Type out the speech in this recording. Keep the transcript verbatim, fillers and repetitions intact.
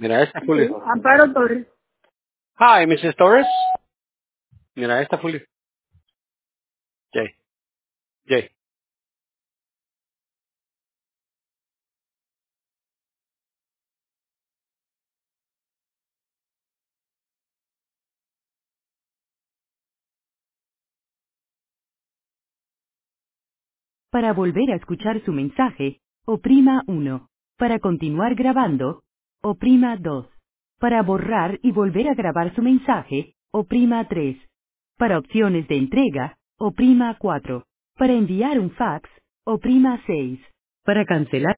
Mira, esta fully. Sí, Amparo Torres. Hi, missus Torres. Mira, esta fully. Jay. Jay. Para volver a escuchar su mensaje, oprima uno. Para continuar grabando, oprima dos. Para borrar y volver a grabar su mensaje, oprima tres. Para opciones de entrega, oprima cuatro. Para enviar un fax, oprima seis. Para cancelar